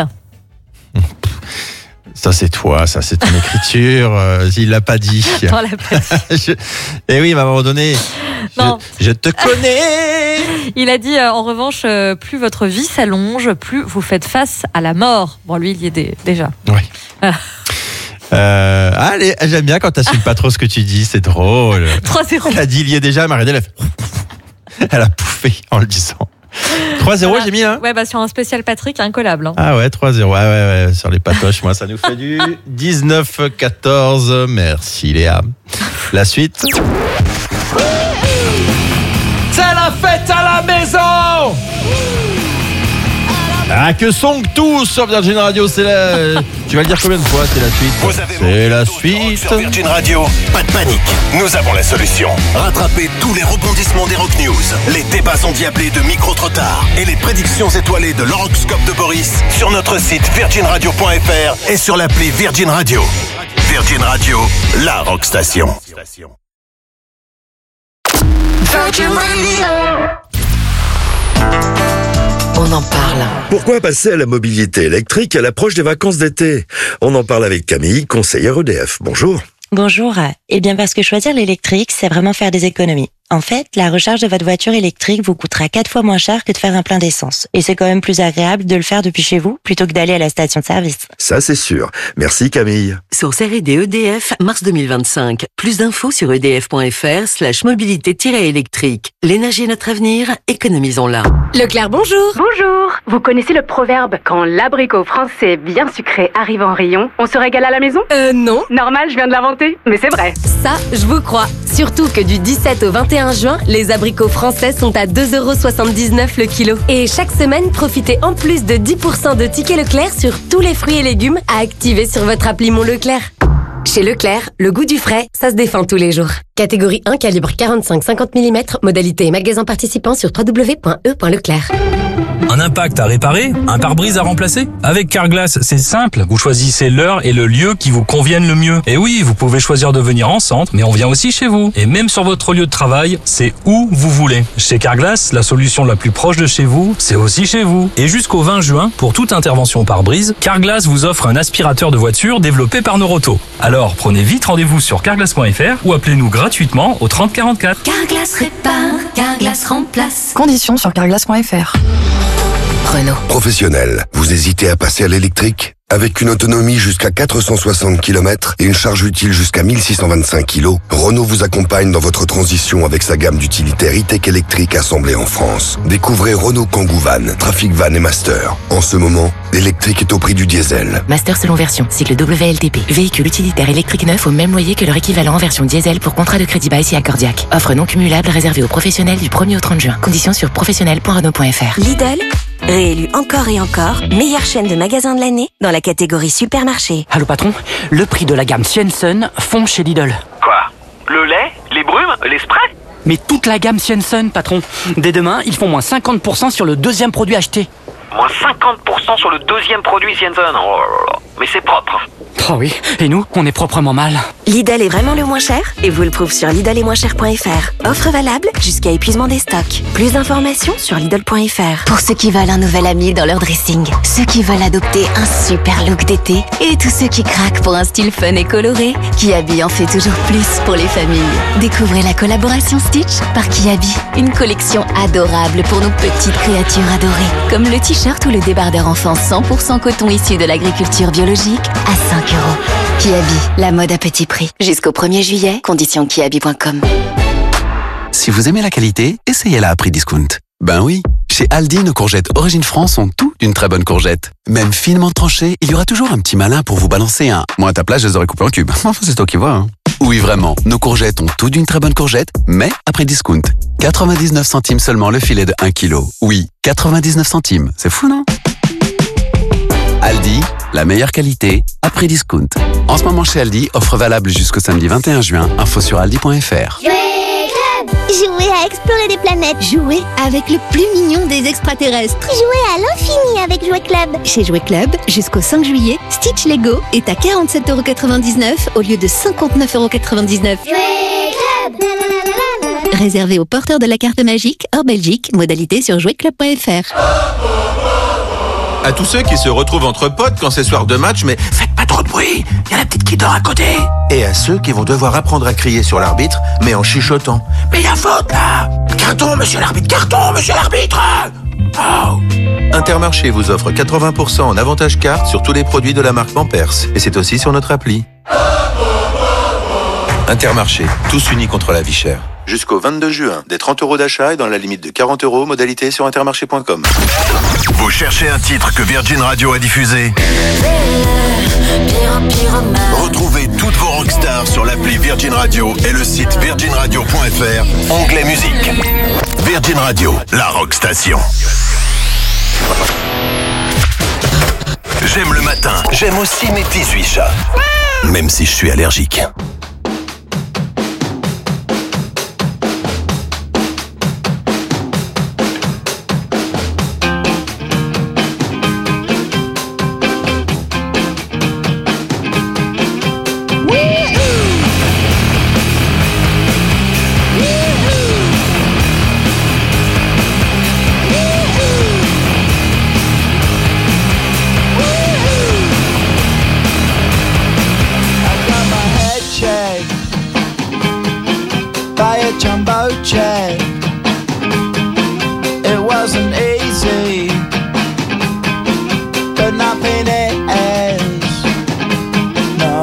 [SPEAKER 1] Ça, c'est toi, ça, c'est ton écriture. Euh, il l'a pas dit.
[SPEAKER 5] Non, l'a pas dit.
[SPEAKER 1] Je- Et oui, mais à un moment donné,
[SPEAKER 5] Non.
[SPEAKER 1] je, je te connais.
[SPEAKER 5] Il a dit, euh, en revanche, euh, plus votre vie s'allonge, plus vous faites face à la mort. Bon, lui, il y est dé- déjà.
[SPEAKER 1] Oui.
[SPEAKER 5] Voilà.
[SPEAKER 1] Euh, allez, j'aime bien quand t'assumes pas trop ce que tu dis, c'est drôle.
[SPEAKER 5] trois zéro.
[SPEAKER 1] Elle a dit, il y est déjà, Marie-Hélène, elle a fait- elle a pouffé en le disant. trois zéro,
[SPEAKER 5] Voilà.
[SPEAKER 1] j'ai mis, hein?
[SPEAKER 5] Ouais, bah, sur un spécial Patrick, incollable. Hein.
[SPEAKER 1] Ah ouais, trois zéro, ouais, ouais, ouais, sur les patoches, moi, ça nous fait du dix-neuf quatorze. Merci, Léa. La suite. C'est la fête à la maison! Ah, que sont tous sur Virgin Radio, c'est la... Tu vas le dire combien de fois, c'est la suite?
[SPEAKER 3] Vous avez
[SPEAKER 1] C'est la
[SPEAKER 3] manqué d'autres rock
[SPEAKER 1] suite.
[SPEAKER 3] sur Virgin Radio. Pas de panique, nous avons la solution. Rattrapez tous les rebondissements des Rock News, les débats endiablés de Micro Trotard et les prédictions étoilées de l'horoscope de Boris sur notre site virgin radio point f r et sur l'appli Virgin Radio. Virgin Radio, la rock station.
[SPEAKER 7] On en parle. Pourquoi passer à la mobilité électrique à l'approche des vacances d'été? On en parle avec Camille, conseillère E D F. Bonjour.
[SPEAKER 10] Bonjour. Eh bien, parce que choisir l'électrique, c'est vraiment faire des économies. En fait, la recharge de votre voiture électrique vous coûtera quatre fois moins cher que de faire un plein d'essence. Et c'est quand même plus agréable de le faire depuis chez vous plutôt que d'aller à la station de service.
[SPEAKER 7] Ça, c'est sûr. Merci Camille.
[SPEAKER 11] Source R et D E D F, mars deux mille vingt-cinq. Plus d'infos sur edf.fr slash mobilité-électrique. L'énergie est notre avenir, économisons-la.
[SPEAKER 24] Leclerc, bonjour. Bonjour. Vous connaissez le proverbe « Quand l'abricot français bien sucré arrive en rayon, on se régale à la maison » Euh, non. Normal, je viens de l'inventer, mais c'est vrai.
[SPEAKER 19] Ça, je vous crois. Surtout que du dix-sept au vingt et un juin, les abricots français sont à deux euros soixante-dix-neuf le kilo. Et chaque semaine, profitez en plus de dix pour cent de tickets Leclerc sur tous les fruits et légumes à activer sur votre appli Mon Leclerc. Chez Leclerc, le goût du frais, ça se défend tous les jours. Catégorie un, calibre quarante-cinq à cinquante millimètres, modalité et magasin participant sur w w w point e point leclerc.
[SPEAKER 25] Un impact à réparer? Un pare-brise à remplacer? Avec Carglass, c'est simple. Vous choisissez l'heure et le lieu qui vous conviennent le mieux. Et oui, vous pouvez choisir de venir en centre, mais on vient aussi chez vous. Et même sur votre lieu de travail, c'est où vous voulez. Chez Carglass, la solution la plus proche de chez vous, c'est aussi chez vous. Et jusqu'au vingt juin, pour toute intervention pare-brise, Carglass vous offre un aspirateur de voiture développé par Noroto. Alors, prenez vite rendez-vous sur carglass point f r ou appelez-nous gratuitement au trente quarante-quatre.
[SPEAKER 26] Carglass répare, Carglass remplace.
[SPEAKER 16] Conditions sur carglass point f r.
[SPEAKER 26] Renault.
[SPEAKER 27] Professionnel, vous hésitez à passer à l'électrique? Avec une autonomie jusqu'à quatre cent soixante kilomètres et une charge utile jusqu'à mille six cent vingt-cinq kilos, Renault vous accompagne dans votre transition avec sa gamme d'utilitaires e-tech électriques assemblés en France. Découvrez Renault Kangoo Van, Trafic Van et Master. En ce moment, l'électrique est au prix du diesel.
[SPEAKER 23] Master selon version, cycle W L T P. Véhicule utilitaire électrique neuf au même loyer que leur équivalent en version diesel pour contrat de crédit bail si accordiaque. Offre non cumulable réservée aux professionnels du premier au trente juin. Conditions sur professionnel point renault point f r.
[SPEAKER 9] Lidl, réélu encore et encore, meilleure chaîne de magasins de l'année dans la catégorie supermarché.
[SPEAKER 28] Allô patron, le prix de la gamme Swenson fond chez Lidl.
[SPEAKER 29] Quoi? Le lait? Les brumes? Les sprays?
[SPEAKER 28] Mais toute la gamme Swenson, patron. Dès demain, ils font moins cinquante pour cent sur le deuxième produit acheté.
[SPEAKER 29] Moins cinquante pour cent sur le deuxième produit Swenson. Oh là là. Mais c'est propre.
[SPEAKER 28] Oh oui, et nous, on est proprement mal.
[SPEAKER 9] Lidl est vraiment le moins cher et vous le prouve sur lidl est moins cher point f r. Offre valable jusqu'à épuisement des stocks. Plus d'informations sur lidl point f r.
[SPEAKER 23] Pour ceux qui veulent un nouvel ami dans leur dressing, ceux qui veulent adopter un super look d'été et tous ceux qui craquent pour un style fun et coloré, Kiabi en fait toujours plus pour les familles. Découvrez la collaboration Stitch par Kiabi, une collection adorable pour nos petites créatures adorées, comme le t-shirt ou le débardeur enfant cent pour cent coton issu de l'agriculture biologique à cinq euros. Kiabi, la mode à petit prix. Jusqu'au premier juillet, conditions kiabi point com.
[SPEAKER 21] Si vous aimez la qualité, essayez-la à prix discount. Ben oui, chez Chez Aldi, nos courgettes Origine France ont tout d'une très bonne courgette. Même finement tranchées, il y aura toujours un petit malin pour vous balancer un. Moi, à ta place, je les aurais coupées en cubes. Enfin, c'est toi qui vois, hein. Oui, vraiment, nos courgettes ont tout d'une très bonne courgette, mais à prix discount. quatre-vingt-dix-neuf centimes seulement le filet de un kilo. Oui, quatre-vingt-dix-neuf centimes. C'est fou, non? Aldi, la meilleure qualité, à prix discount. En ce moment chez Aldi, offre valable jusqu'au samedi vingt et un juin. Info sur aldi point f r.
[SPEAKER 2] Jouer à explorer des planètes. Jouer avec le plus mignon des extraterrestres. Jouer à l'infini avec Jouet Club. Chez Jouet Club, jusqu'au cinq juillet, Stitch Lego est à quarante-sept euros quatre-vingt-dix-neuf au lieu de cinquante-neuf euros quatre-vingt-dix-neuf. Jouet Club. Réservé aux porteurs de la carte magique, hors Belgique, modalité sur jouet club point f r.
[SPEAKER 8] À tous ceux qui se retrouvent entre potes quand c'est soir de match, mais faites pas trop de bruit, il y a la petite qui dort à côté. Et à ceux qui vont devoir apprendre à crier sur l'arbitre, mais en chuchotant. Mais il y a faute là! Carton, monsieur l'arbitre, carton, monsieur l'arbitre! Oh! Intermarché vous offre quatre-vingts pour cent en avantage carte sur tous les produits de la marque Pampers. Et c'est aussi sur notre appli. Intermarché, tous unis contre la vie chère. Jusqu'au vingt-deux juin, des trente euros d'achat et dans la limite de quarante euros, modalité sur intermarché point com.
[SPEAKER 3] Vous cherchez un titre que Virgin Radio a diffusé? Retrouvez toutes vos rockstars sur l'appli Virgin Radio et le site virgin radio point f r, onglet musique. Virgin Radio, la rock station. J'aime le matin, j'aime aussi mes dix-huit chats. Même si je suis allergique.
[SPEAKER 6] Jumbo jet. It wasn't easy, but nothing is. No.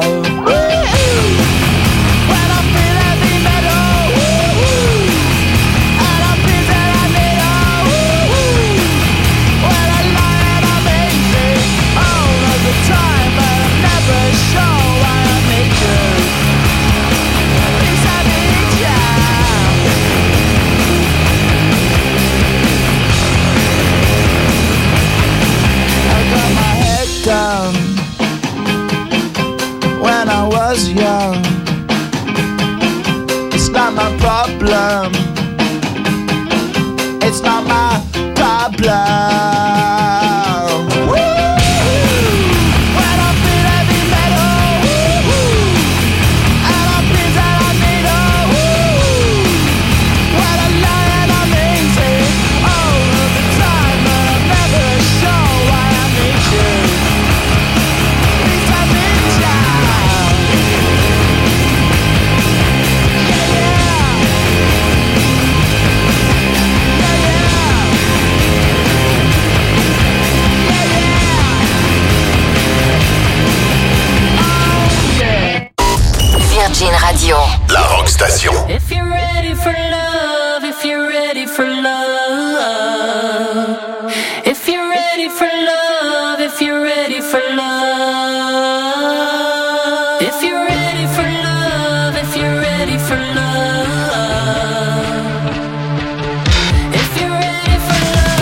[SPEAKER 6] When I feel heavy metal, and I feel that I need a. When I lie and I'm easy all of the time, but I'm never sure why I need you. Please I need you. Down when I was young. It's not my problem. It's not my problem. When I feel heavy metal, and I feel that I need a. When I lie and I'm easy all of the time, but I'm never sure why I need you.
[SPEAKER 26] Virgin Radio,
[SPEAKER 3] la rock station.
[SPEAKER 26] If you're ready for love, if you're ready for love, if you're ready for love, if you're ready for love, if you're ready for love, if you're ready for love, if you're ready for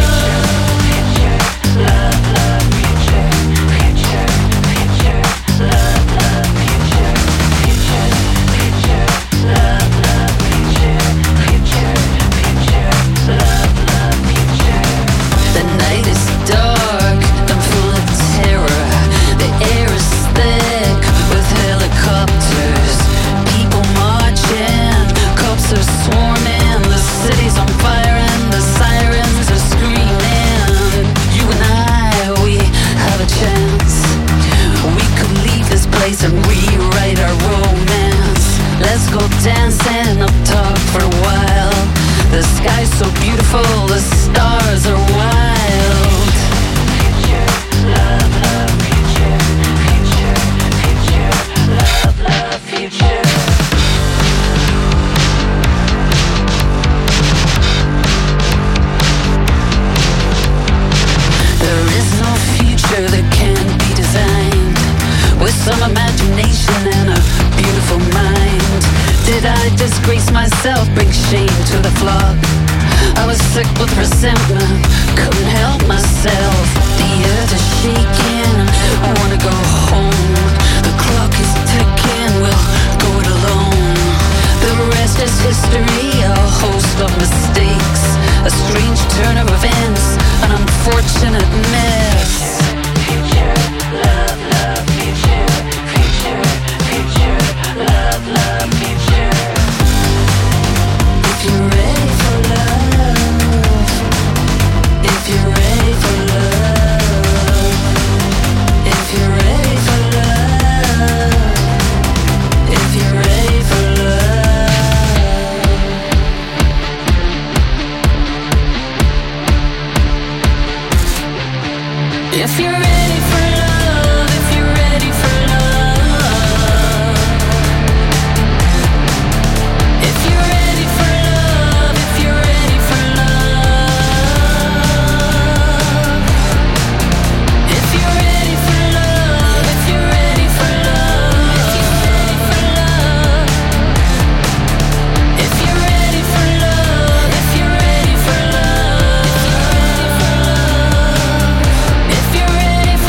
[SPEAKER 26] love, love, love, future, future, future, love, love, future, future, future, love, love, future, future, future, love, love, future. The night is dark, I'm full of terror. The air is thick with helicopters. People marching, cops are swarming. The city's on fire and the sirens are screaming. You and I, we have a chance. We could leave this place and rewrite our romance. Let's go dancing up top for a while. The sky's so beautiful, the stars are wild. Future, love, love, future, future, future, love, love, future.
[SPEAKER 4] disgrace myself, bring shame to the flock. I was sick with resentment, couldn't help myself. The earth is shaking, I wanna go home. The clock is ticking, we'll go it alone. The rest is history, a host of mistakes, a strange turn of events, an unfortunate mess. Future, love, love, future, future, future, love, love, future. If you're ready for love, if you're ready for love, if you're ready for love, if you're ready for love. If you're ready for love, if you're ready for love, if you're ready for love, if you're ready for love, if you're ready for love, if you're ready for love, if you're ready for love, if you're ready for love, if you're ready for love, if you're ready for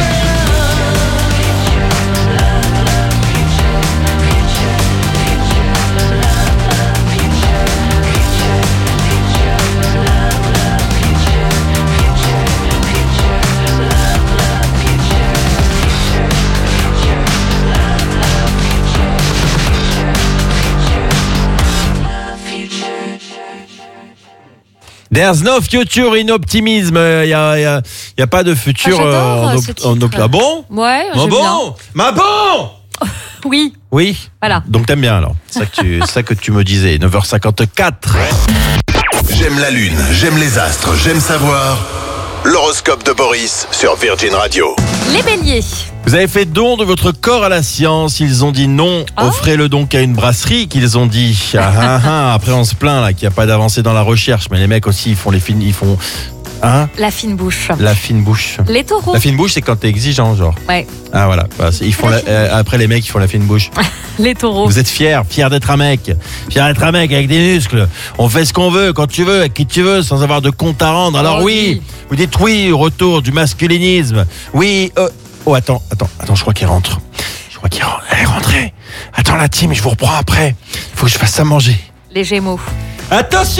[SPEAKER 1] There's no future in optimism. Il n'y a, y a, y a pas de futur
[SPEAKER 5] Ah, j'adore,
[SPEAKER 1] euh, en,
[SPEAKER 5] ce
[SPEAKER 1] op- en op-
[SPEAKER 5] titre.
[SPEAKER 1] Ah bon
[SPEAKER 5] Ouais,
[SPEAKER 1] Ah
[SPEAKER 5] j'aime
[SPEAKER 1] bon
[SPEAKER 5] bien.
[SPEAKER 1] Ma bon
[SPEAKER 5] Oui,
[SPEAKER 1] Oui.
[SPEAKER 5] voilà.
[SPEAKER 1] Donc t'aimes bien alors. C'est ça que tu, c'est ça que tu me disais. neuf heures cinquante-quatre.
[SPEAKER 3] J'aime la lune, j'aime les astres, j'aime savoir. L'horoscope de Boris sur Virgin Radio.
[SPEAKER 5] Les béliers.
[SPEAKER 1] Vous avez fait don de votre corps à la science. Ils ont dit non. Offrez-le donc à une brasserie qu'ils ont dit. Ah, ah, ah. Après on se plaint là qu'il n'y a pas d'avancée dans la recherche. Mais les mecs aussi ils font les fines, ils font hein
[SPEAKER 5] La fine bouche.
[SPEAKER 1] la fine bouche.
[SPEAKER 5] Les taureaux.
[SPEAKER 1] La fine bouche c'est quand t'es exigeant genre.
[SPEAKER 5] Ouais.
[SPEAKER 1] Ah voilà. Bah, c'est- ils font la- euh, après les mecs ils font la fine bouche.
[SPEAKER 5] Les taureaux.
[SPEAKER 1] Vous êtes fiers, fiers d'être un mec, fiers d'être un mec avec des muscles. On fait ce qu'on veut, quand tu veux, avec qui tu veux, sans avoir de compte à rendre. Alors
[SPEAKER 5] Oh,
[SPEAKER 1] oui,
[SPEAKER 5] oui.
[SPEAKER 1] vous dites oui au retour du masculinisme. Oui, euh... oh attends, attends, attends, je crois qu'il rentre. Je crois qu'il rentre. Elle est rentrée. Attends la team, je vous reprends après. Il faut que je fasse à manger.
[SPEAKER 5] Les gémeaux.
[SPEAKER 1] Attention!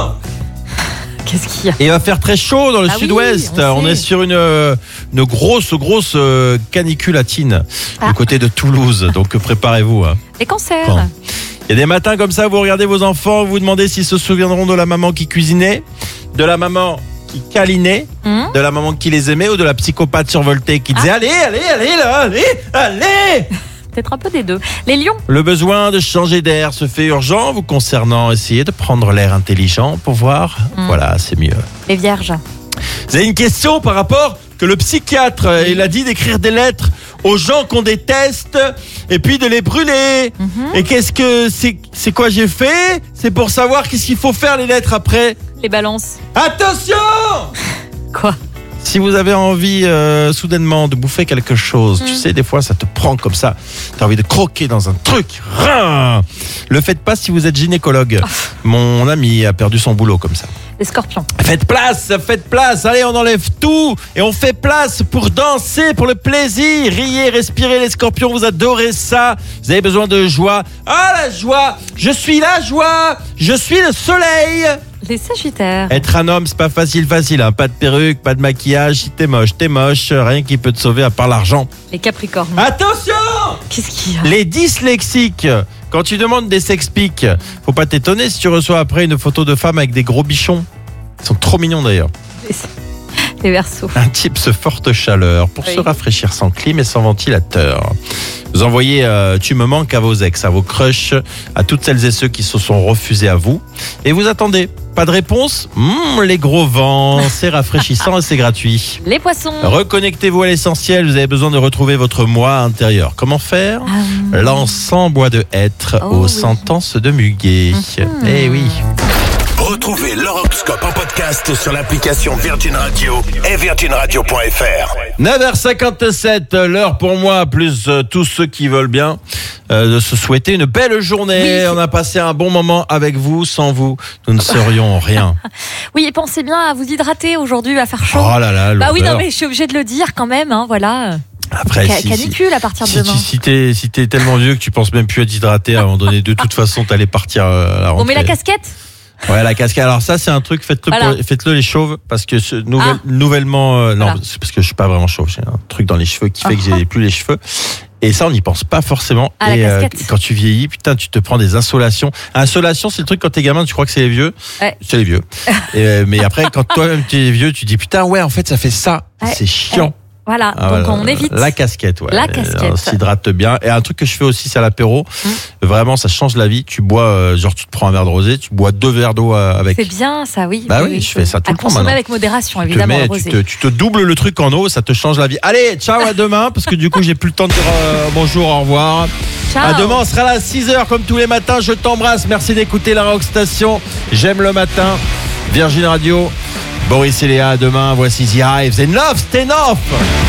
[SPEAKER 5] Qu'est-ce qu'il y a?
[SPEAKER 1] Et il va faire très chaud dans le
[SPEAKER 5] Ah oui,
[SPEAKER 1] sud-ouest.
[SPEAKER 5] on
[SPEAKER 1] on
[SPEAKER 5] sait.
[SPEAKER 1] est sur une, euh, une grosse, grosse euh, canicule latine
[SPEAKER 5] Ah.
[SPEAKER 1] du côté de Toulouse. Donc préparez-vous. Hein.
[SPEAKER 5] Les cancers.
[SPEAKER 1] Bon. Il y a des matins comme ça, vous regardez vos enfants, vous vous demandez s'ils se souviendront de la maman qui cuisinait, de la maman qui câlinait,
[SPEAKER 5] Hum
[SPEAKER 1] de la maman qui les aimait ou de la psychopathe survoltée qui disait allez, allez, allez là, allez, allez.
[SPEAKER 5] Peut-être un peu des deux. Les lions.
[SPEAKER 1] Le besoin de changer d'air se fait urgent vous concernant. Essayez de prendre l'air intelligent pour voir.
[SPEAKER 5] Hum.
[SPEAKER 1] Voilà, c'est mieux.
[SPEAKER 5] Les vierges.
[SPEAKER 1] Vous avez une question par rapport que le psychiatre, euh, il a dit d'écrire des lettres aux gens qu'on déteste et puis de les brûler. Et qu'est-ce que c'est, c'est quoi j'ai fait? C'est pour savoir qu'est-ce qu'il faut faire les lettres après.
[SPEAKER 5] Les balances.
[SPEAKER 1] Attention!
[SPEAKER 5] Quoi?
[SPEAKER 1] Si vous avez envie euh, soudainement de bouffer quelque chose, tu sais, des fois ça te prend comme ça. T'as envie de croquer dans un truc. Rhin. Le faites pas si vous êtes gynécologue. Mon ami a perdu son boulot comme ça.
[SPEAKER 5] Les scorpions.
[SPEAKER 1] Faites place, faites place, allez on enlève tout et on fait place pour danser, pour le plaisir, riez, respirez les scorpions, vous adorez ça, vous avez besoin de joie. Ah la joie, je suis la joie, je suis le soleil.
[SPEAKER 5] Les sagittaires.
[SPEAKER 1] Être un homme c'est pas facile facile, hein. Pas de perruque, pas de maquillage, si t'es moche, t'es moche, rien qui peut te sauver à part l'argent.
[SPEAKER 5] Les capricornes.
[SPEAKER 1] Attention!
[SPEAKER 5] Qu'est-ce qu'il y a?
[SPEAKER 1] Les dyslexiques, quand tu demandes des sexpics, faut pas t'étonner si tu reçois après une photo de femme avec des gros bichons. Ils sont trop mignons d'ailleurs.
[SPEAKER 5] Les, les verseaux.
[SPEAKER 1] Un type se forte chaleur pour
[SPEAKER 5] Oui.
[SPEAKER 1] se rafraîchir sans clim et sans ventilateur. Vous envoyez euh, tu me manques à vos ex, à vos crushs, à toutes celles et ceux qui se sont refusés à vous. Et vous attendez. Pas de réponse? Mmh, les gros vents, c'est rafraîchissant et c'est gratuit.
[SPEAKER 5] Les poissons.
[SPEAKER 1] Reconnectez-vous à l'essentiel, vous avez besoin de retrouver votre moi intérieur. Comment faire? L'encens bois de hêtre
[SPEAKER 5] Oh
[SPEAKER 1] aux
[SPEAKER 5] oui.
[SPEAKER 1] sentences de muguet. Eh oui.
[SPEAKER 3] Retrouvez l'horoscope en podcast sur l'application Virgin Radio et virgin radio point f r.
[SPEAKER 1] neuf heures cinquante-sept, l'heure pour moi, plus euh, tous ceux qui veulent bien, euh, de se souhaiter une belle journée.
[SPEAKER 5] Oui.
[SPEAKER 1] On a passé un bon moment avec vous. Sans vous, nous ne serions rien.
[SPEAKER 5] Oui, et pensez bien à vous hydrater aujourd'hui, il va faire chaud.
[SPEAKER 1] Oh là là,
[SPEAKER 5] Bah oui, non,
[SPEAKER 1] l'odeur.
[SPEAKER 5] mais je suis obligée de le dire quand même, hein, voilà.
[SPEAKER 1] Après,
[SPEAKER 5] Ca-
[SPEAKER 1] si-
[SPEAKER 5] canicule à partir de
[SPEAKER 1] Si,
[SPEAKER 5] demain.
[SPEAKER 1] tu, si t'es si t'es tellement vieux que tu penses même plus à t'hydrater, à un moment donné, de toute façon, t'allais partir euh, à la rentrée.
[SPEAKER 5] On met la casquette.
[SPEAKER 1] Ouais, la casquette. Alors ça, c'est un truc, faites-le,
[SPEAKER 5] Voilà.
[SPEAKER 1] pour- faites-le les chauves, parce que ce nouvel-
[SPEAKER 5] Ah.
[SPEAKER 1] nouvellement, euh, non,
[SPEAKER 5] Voilà.
[SPEAKER 1] c'est parce que je suis pas vraiment chauve. J'ai un truc dans les cheveux qui fait que
[SPEAKER 5] Ah.
[SPEAKER 1] j'ai plus les cheveux. Et ça, on n'y pense pas forcément.
[SPEAKER 5] Ah, la
[SPEAKER 1] et euh,
[SPEAKER 5] casquette.
[SPEAKER 1] quand tu vieillis, putain, tu te prends des insolations. Insolation, c'est le truc quand t'es gamin, tu crois que c'est les vieux.
[SPEAKER 5] Ouais.
[SPEAKER 1] C'est les vieux. Et, euh, mais après, quand toi-même tu es vieux, tu dis putain, ouais, en fait, ça fait ça.
[SPEAKER 5] Ouais.
[SPEAKER 1] C'est chiant.
[SPEAKER 5] Voilà,
[SPEAKER 1] Ah,
[SPEAKER 5] donc
[SPEAKER 1] voilà.
[SPEAKER 5] on évite.
[SPEAKER 1] La casquette, ouais.
[SPEAKER 5] La
[SPEAKER 1] Euh,
[SPEAKER 5] casquette.
[SPEAKER 1] On s'hydrate bien. Et un truc que je fais aussi, c'est à l'apéro. Vraiment, ça change la vie. Tu bois, euh, genre, tu te prends un verre de rosé, tu bois deux verres d'eau euh, avec.
[SPEAKER 5] C'est bien, ça, oui.
[SPEAKER 1] Bah oui, je fais ça tout
[SPEAKER 5] À
[SPEAKER 1] le temps
[SPEAKER 5] consommer
[SPEAKER 1] maintenant.
[SPEAKER 5] avec modération,
[SPEAKER 1] Tu te,
[SPEAKER 5] évidemment,
[SPEAKER 1] mets-
[SPEAKER 5] le
[SPEAKER 1] tu,
[SPEAKER 5] rosé.
[SPEAKER 1] te, tu te doubles le truc en eau, ça te change la vie. Allez, ciao, à demain, parce que du coup, j'ai plus le temps de dire euh, bonjour, au revoir.
[SPEAKER 5] Ciao.
[SPEAKER 1] À demain, on sera là à six heures, comme tous les matins. Je t'embrasse. Merci d'écouter la Rock Station. J'aime le matin. Virgin Radio. Boris et Léa, à demain. Voici The Hives. And Love, Stay Off.